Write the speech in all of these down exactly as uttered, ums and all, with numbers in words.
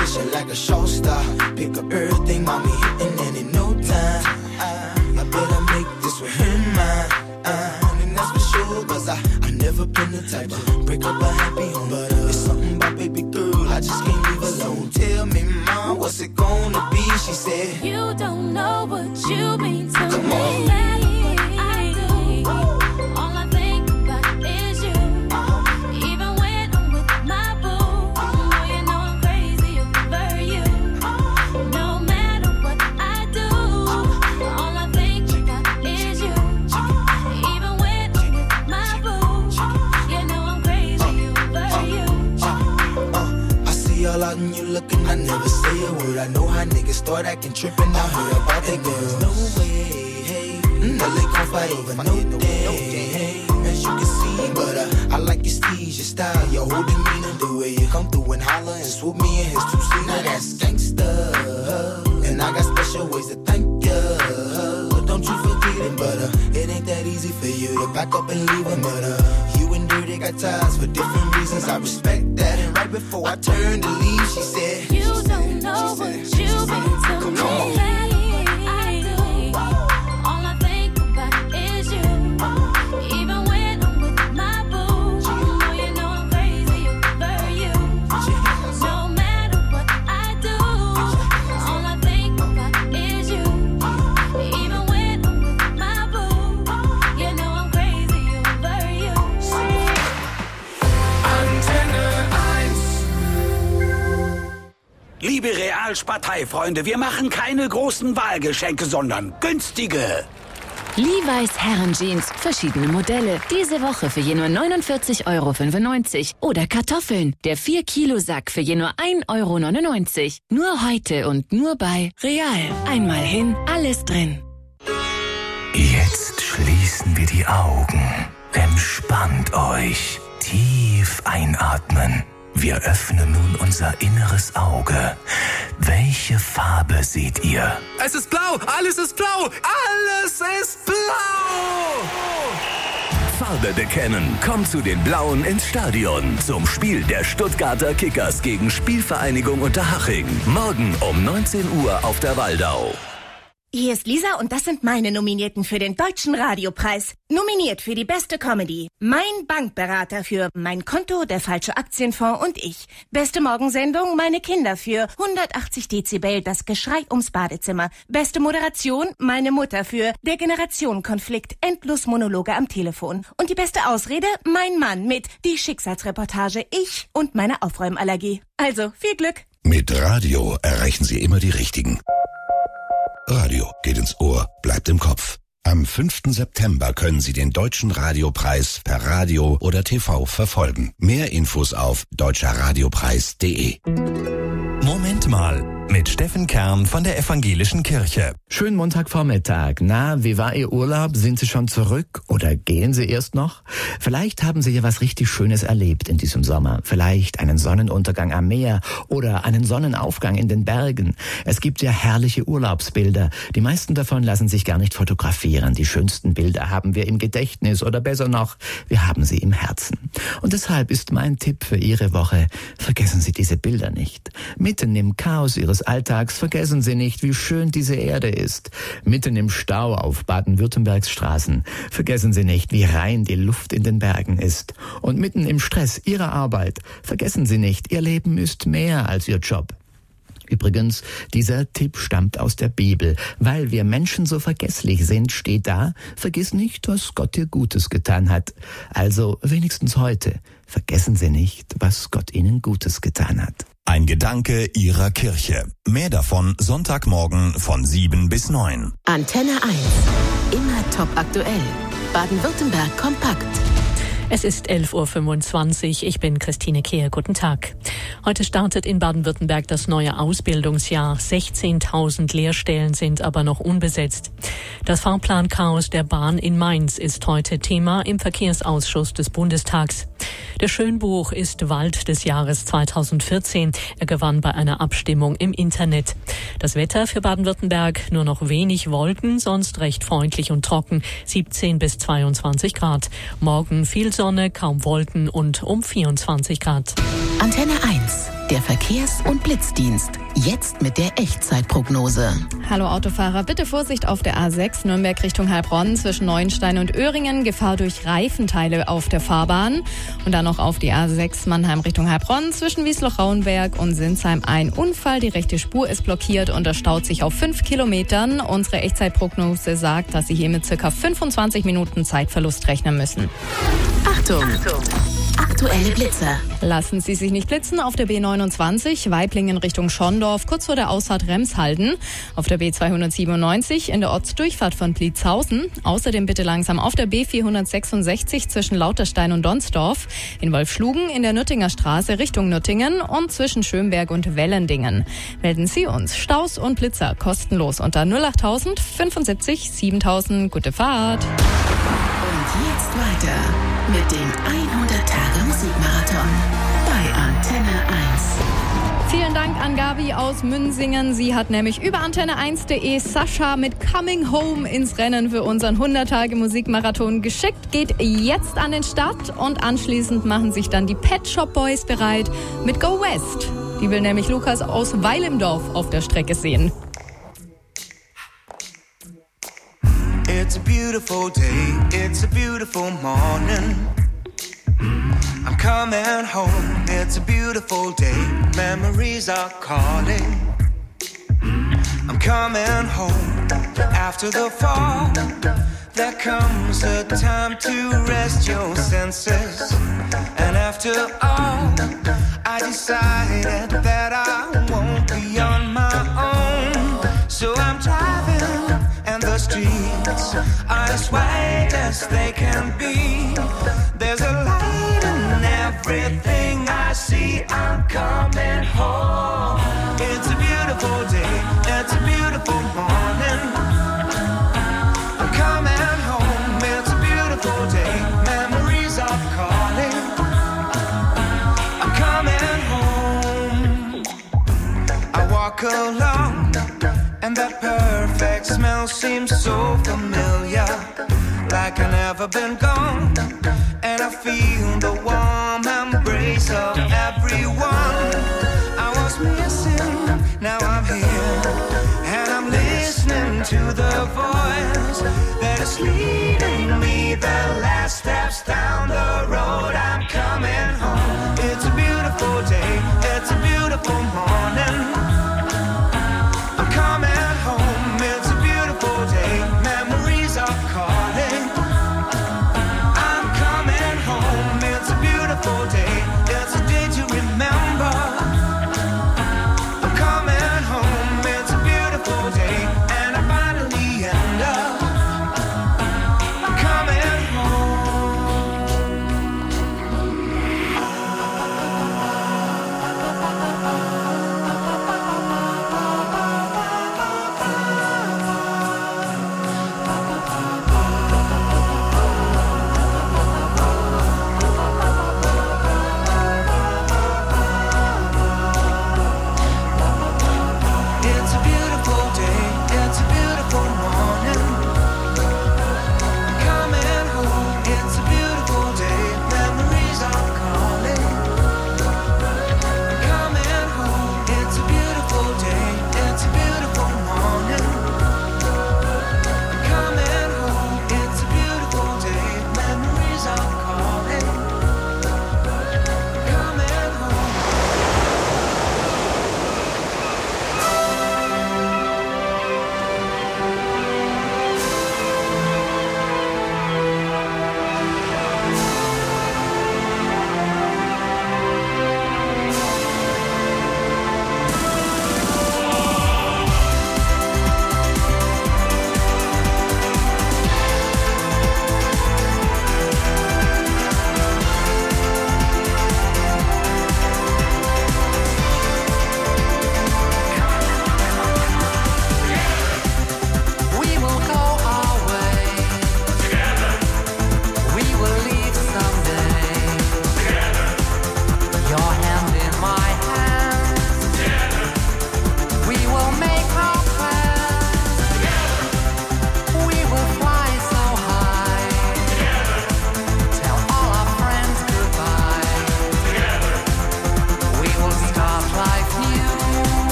position like a show star. Pick up everything, mommy hitting, and in no time I, I better make this with him mine. Uh, and that's for sure, cause I, I never been the type to break up a happy home. But uh, it's something about baby girl, I just can't leave alone. Tell me, mom, what's it gonna be? She said, you don't know what you mean to Come me. on. Out and you looking, I never say a word. I know how niggas start acting trippin'. I heard about they girls. No way, hey, no they gon' fight over no day, hey, as you can see. But uh, I like your steez, your style, your whole demeanor, the way you come through and holler and swoop me in his two seat. Now that's gangsta, and I got special ways to thank ya. Don't you forget it, but uh, it ain't that easy for you to back up and leave him. But uh, you and Dirty got ties for different reasons. I respect that. And right before I turned to leave, she said, you don't know what you've been to me. Come on. Liebe Realsparteifreunde, wir machen keine großen Wahlgeschenke, sondern günstige. Levi's Herrenjeans, verschiedene Modelle. Diese Woche für je nur neunundvierzig Euro fünfundneunzig. Oder Kartoffeln, der vier Kilo Sack für je nur ein Euro neunundneunzig. Nur heute und nur bei Real. Einmal hin, alles drin. Jetzt schließen wir die Augen. Entspannt euch. Tief einatmen. Wir öffnen nun unser inneres Auge. Welche Farbe seht ihr? Es ist blau! Alles ist blau! Alles ist blau! Farbe bekennen. Kommt zu den Blauen ins Stadion. Zum Spiel der Stuttgarter Kickers gegen Spielvereinigung Unterhaching. Morgen um neunzehn Uhr auf der Waldau. Hier ist Lisa und das sind meine Nominierten für den Deutschen Radiopreis. Nominiert für die beste Comedy. Mein Bankberater für Mein Konto, der falsche Aktienfonds und ich. Beste Morgensendung, Meine Kinder für hundertachtzig Dezibel, das Geschrei ums Badezimmer. Beste Moderation, Meine Mutter für Der Generationenkonflikt, endlos Monologe am Telefon. Und die beste Ausrede, Mein Mann mit Die Schicksalsreportage, ich und meine Aufräumallergie. Also, viel Glück. Mit Radio erreichen Sie immer die Richtigen. Radio geht ins Ohr, bleibt im Kopf. Am fünften September können Sie den Deutschen Radiopreis per Radio oder T V verfolgen. Mehr Infos auf deutscher radiopreis punkt de. Moment mal, mit Steffen Kern von der Evangelischen Kirche. Schönen Montagvormittag. Na, wie war Ihr Urlaub? Sind Sie schon zurück oder gehen Sie erst noch? Vielleicht haben Sie ja was richtig Schönes erlebt in diesem Sommer. Vielleicht einen Sonnenuntergang am Meer oder einen Sonnenaufgang in den Bergen. Es gibt ja herrliche Urlaubsbilder. Die meisten davon lassen sich gar nicht fotografieren. Die schönsten Bilder haben wir im Gedächtnis oder besser noch, wir haben sie im Herzen. Und deshalb ist mein Tipp für Ihre Woche: Vergessen Sie diese Bilder nicht. Mitten im Chaos Ihres Alltags vergessen Sie nicht, wie schön diese Erde ist. Mitten im Stau auf Baden-Württembergs Straßen vergessen Sie nicht, wie rein die Luft in den Bergen ist. Und mitten im Stress Ihrer Arbeit vergessen Sie nicht, Ihr Leben ist mehr als Ihr Job. Übrigens, dieser Tipp stammt aus der Bibel. Weil wir Menschen so vergesslich sind, steht da: Vergiss nicht, was Gott dir Gutes getan hat. Also wenigstens heute. Vergessen Sie nicht, was Gott Ihnen Gutes getan hat. Ein Gedanke Ihrer Kirche. Mehr davon Sonntagmorgen von sieben bis neun. Antenne eins. Immer top aktuell. Baden-Württemberg kompakt. Es ist elf Uhr fünfundzwanzig. Ich bin Christine Kehr. Guten Tag. Heute startet in Baden-Württemberg das neue Ausbildungsjahr. sechzehntausend Lehrstellen sind aber noch unbesetzt. Das Fahrplanchaos der Bahn in Mainz ist heute Thema im Verkehrsausschuss des Bundestags. Der Schönbuch ist Wald des Jahres zweitausendvierzehn. Er gewann bei einer Abstimmung im Internet. Das Wetter für Baden-Württemberg: nur noch wenig Wolken, sonst recht freundlich und trocken, siebzehn bis zweiundzwanzig Grad. Morgen viel Sonne, kaum Wolken und um vierundzwanzig Grad. Antenne eins, der Verkehrs- und Blitzdienst. Jetzt mit der Echtzeitprognose. Hallo Autofahrer, bitte Vorsicht auf der A sechs Nürnberg Richtung Heilbronn zwischen Neuenstein und Öhringen. Gefahr durch Reifenteile auf der Fahrbahn. Und dann noch auf die A sechs Mannheim Richtung Heilbronn zwischen Wiesloch-Rauenberg und Sinsheim ein Unfall. Die rechte Spur ist blockiert und das staut sich auf fünf Kilometern. Unsere Echtzeitprognose sagt, dass Sie hier mit circa fünfundzwanzig Minuten Zeitverlust rechnen müssen. Achtung! Achtung. Aktuelle Blitzer. Lassen Sie sich nicht blitzen auf der B neunundzwanzig, Waiblingen Richtung Schondorf, kurz vor der Ausfahrt Remshalden. Auf der B zweihundertsiebenundneunzig in der Ortsdurchfahrt von Blitzhausen. Außerdem bitte langsam auf der B vierhundertsechsundsechzig zwischen Lauterstein und Donsdorf. In Wolfschlugen in der Nürtinger Straße Richtung Nürtingen und zwischen Schönberg und Wellendingen. Melden Sie uns Staus und Blitzer kostenlos unter null achttausend fünfundsiebzig siebentausend. Gute Fahrt. Und jetzt weiter mit dem hundert Tage Musikmarathon bei Antenne eins. Vielen Dank an Gabi aus Münsingen. Sie hat nämlich über antenne eins punkt de Sascha mit Coming Home ins Rennen für unseren hundert Tage Musikmarathon geschickt. Geht jetzt an den Start und anschließend machen sich dann die Pet Shop Boys bereit mit Go West. Die will nämlich Lukas aus Weil im Dorf auf der Strecke sehen. It's a beautiful day, it's a beautiful morning. I'm coming home, it's a beautiful day, memories are calling. I'm coming home, after the fall, there comes a time to rest your senses. And after all, I decided that I won't be on my own. So I'm driving, and the streets are as white as they can be. There's a light in everything I see. I'm coming home. It's a beautiful day, it's a beautiful morning. I'm coming home, it's a beautiful day. Memories are calling. I'm coming home. I walk along, and that perfect smell seems so familiar, like I've never been gone. And I feel the warm embrace of everyone I was missing. Now I'm here, and I'm listening to the voice that is leading me the last steps down the road. I'm coming home. It's a beautiful day, it's a beautiful morning. I'm coming home, it's a beautiful day. Memories are calling. I'm coming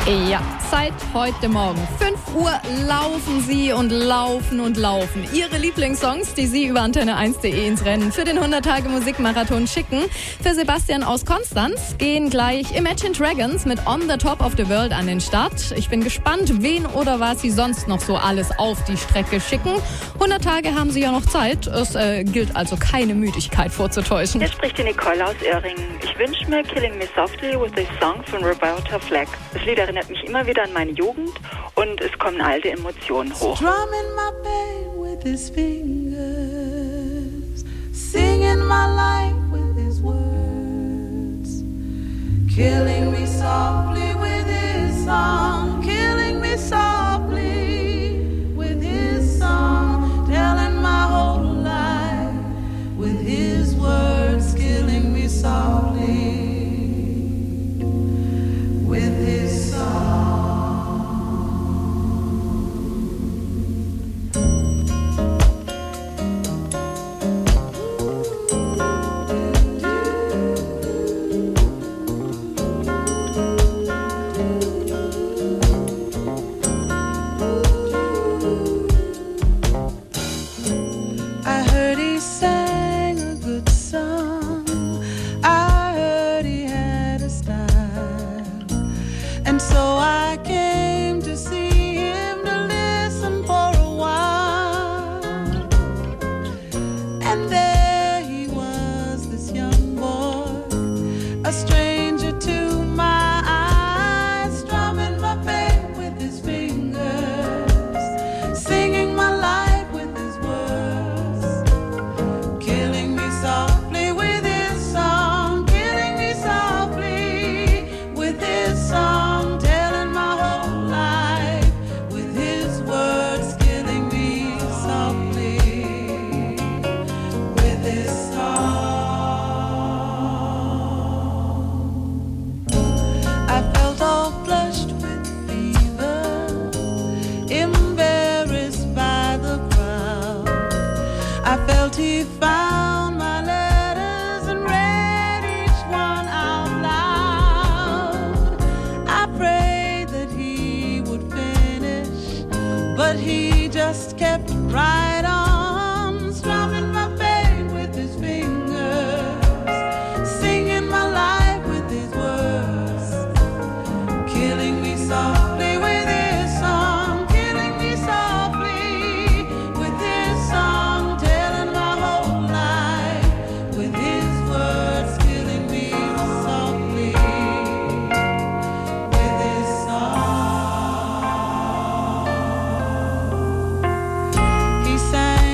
Ja, seit heute Morgen fünf Uhr laufen sie und laufen und laufen. Ihre Lieblingssongs, die Sie über Antenne eins punkt de ins Rennen für den hundert-Tage-Musikmarathon schicken. Für Sebastian aus Konstanz gehen gleich Imagine Dragons mit On the Top of the World an den Start. Ich bin gespannt, wen oder was Sie sonst noch so alles auf die Strecke schicken. hundert Tage haben Sie ja noch Zeit. Es äh, gilt also keine Müdigkeit vorzutäuschen. Hier spricht die Nicole aus Öhringen. Ich wünsche mir Killing Me Softly with this Song von Roberta Flack. Das Lied erinnert mich immer wieder an meine Jugend und es kommen alte Emotionen hoch. Strumming my pain with his fingers, singing my life with his words, killing me softly with his song, killing me softly with his song, telling my whole life with his words, killing me softly with his song. Sang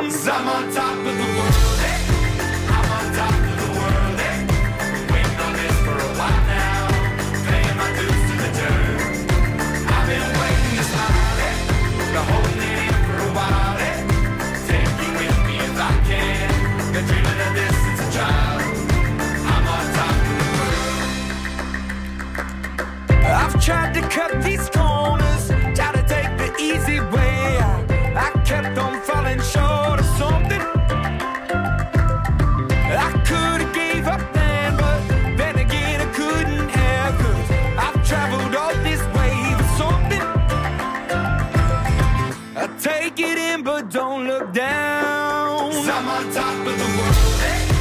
'Cause I'm on top of the world, hey. I'm on top of the world, hey. Been waiting on this for a while now, paying my dues to the dirt. I've been waiting to smile, hey. Been holding it in for a while, hey. Take you with me if I can. Been dreaming of this since a child. I'm on top of the world. I've tried to cut these corners, tried to take the easy way. I, I kept on falling short of something. I could have gave up then, but then again I couldn't have. 'Cause I've traveled all this way for something. I take it in, but don't look down. 'Cause I'm on top of the world, hey.